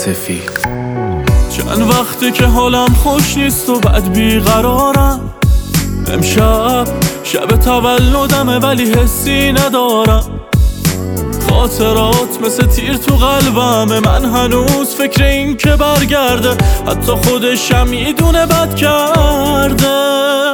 عاطفی. چند وقته که حالم خوش نیست و بعد بیقرارم. امشب شب تولدمه ولی حسی ندارم. خاطرات مثل تیر تو قلبمه، من هنوز فکر این که برگرده، حتی خودشم میدونه بد کرده.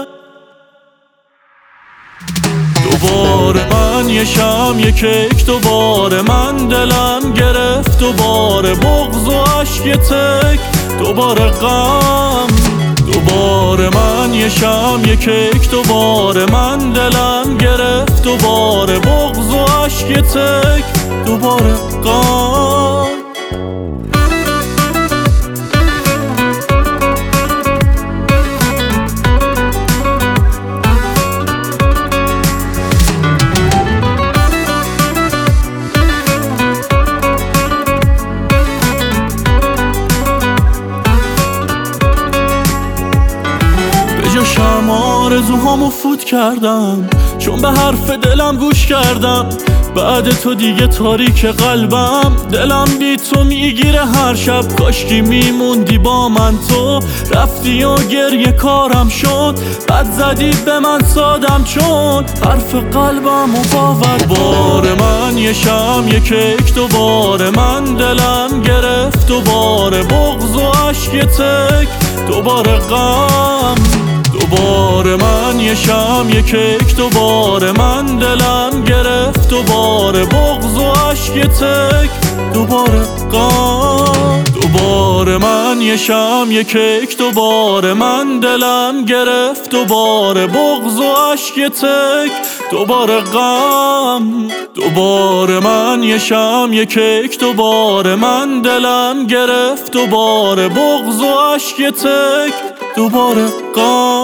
دوباره من یه شم یه کیک، دوباره من دلم گرفت، دوباره بغض و عشق یه تک، دوباره غم. دوباره من یه شم یه کیک، دوباره من دلم گرفت، دوباره بغض و عشق یه تک، دوباره غم. جاشم آرزوهامو فوت کردم، چون به حرف دلم گوش کردم. بعد تو دیگه تاریک قلبم، دلم بی تو میگیره هر شب. کاشکی میموندی با من، تو رفتی و گریه کارم شد. بد زدی به من سادم چون حرف قلبم و باور. دوباره من یه شم یه کیک، دوباره من دلم گرفت، دوباره بغض و عشق یه تک، دوباره غم. دوباره من یه شم یه کیک، دوباره من دلم گرفت، دوباره بغض و عشق یه تک، دوباره غم. دوباره من یه شم یه کیک، دوباره من دلم گرفت، دوباره بغض و عشق یه تک، دوباره غم. دوباره من یه شم یه کیک، دوباره من دلم گرفت، دوباره بغض و عشق یه تک، دوباره غم.